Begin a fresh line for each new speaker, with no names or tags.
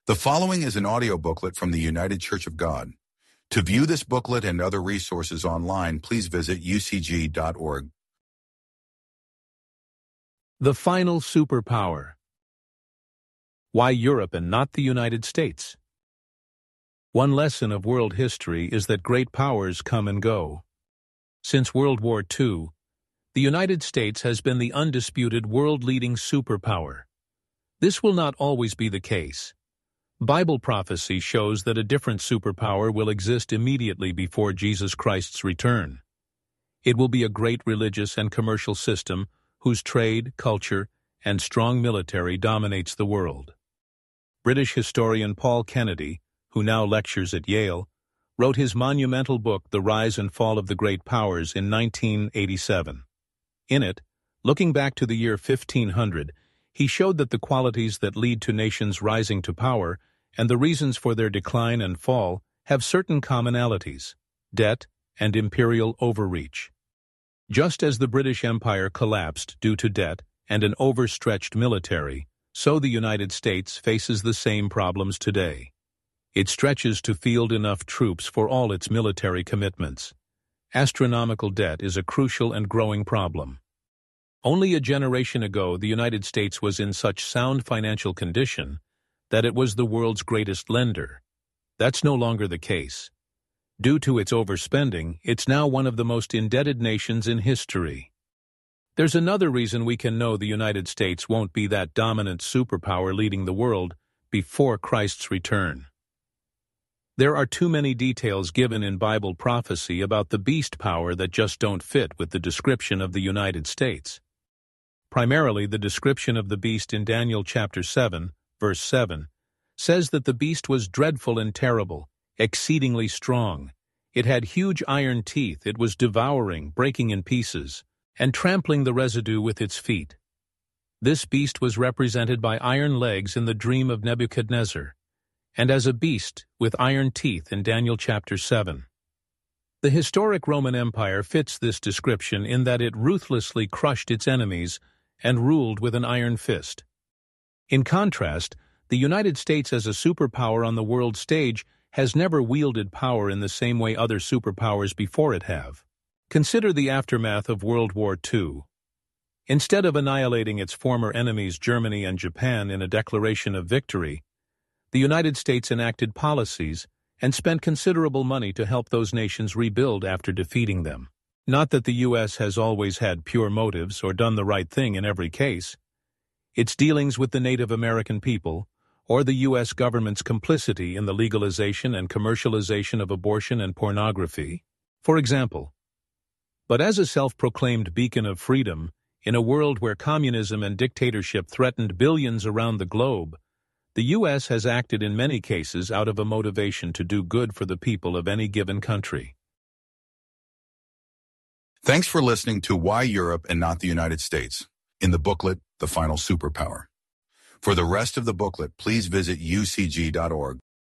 The following is an audio booklet from the United Church of God. To view this booklet and other resources online, please visit ucg.org.
The Final Superpower. Why Europe and not the United States? One lesson of world history is that great powers come and go. Since World War II, the United States has been the undisputed world-leading superpower. This will not always be the case. Bible prophecy shows that a different superpower will exist immediately before Jesus Christ's return. It will be a great religious and commercial system whose trade, culture, and strong military dominates the world. British historian Paul Kennedy, who now lectures at Yale, wrote his monumental book The Rise and Fall of the Great Powers in 1987. In it, looking back to the year 1500, he showed that the qualities that lead to nations rising to power and the reasons for their decline and fall have certain commonalities: debt and imperial overreach. Just as the British Empire collapsed due to debt and an overstretched military, so the United States faces the same problems today. It stretches to field enough troops for all its military commitments. Astronomical debt is a crucial and growing problem. Only a generation ago, the United States was in such sound financial condition that it was the world's greatest lender. That's no longer the case. Due to its overspending, it's now one of the most indebted nations in history. There's another reason we can know the United States won't be that dominant superpower leading the world before Christ's return. There are too many details given in Bible prophecy about the beast power that just don't fit with the description of the United States. Primarily, the description of the beast in Daniel chapter 7, verse 7, says that the beast was dreadful and terrible, exceedingly strong. It had huge iron teeth, it was devouring, breaking in pieces, and trampling the residue with its feet. This beast was represented by iron legs in the dream of Nebuchadnezzar, and as a beast with iron teeth in Daniel chapter 7. The historic Roman Empire fits this description in that it ruthlessly crushed its enemies and ruled with an iron fist. In contrast, the United States as a superpower on the world stage has never wielded power in the same way other superpowers before it have. Consider the aftermath of World War II. Instead of annihilating its former enemies Germany and Japan in a declaration of victory, the United States enacted policies and spent considerable money to help those nations rebuild after defeating them. Not that the U.S. has always had pure motives or done the right thing in every case. Its dealings with the Native American people, or the U.S. government's complicity in the legalization and commercialization of abortion and pornography, for example. But as a self-proclaimed beacon of freedom, in a world where communism and dictatorship threatened billions around the globe, the U.S. has acted in many cases out of a motivation to do good for the people of any given country.
Thanks for listening to Why Europe and Not the United States in the booklet, The Final Superpower. For the rest of the booklet, please visit ucg.org.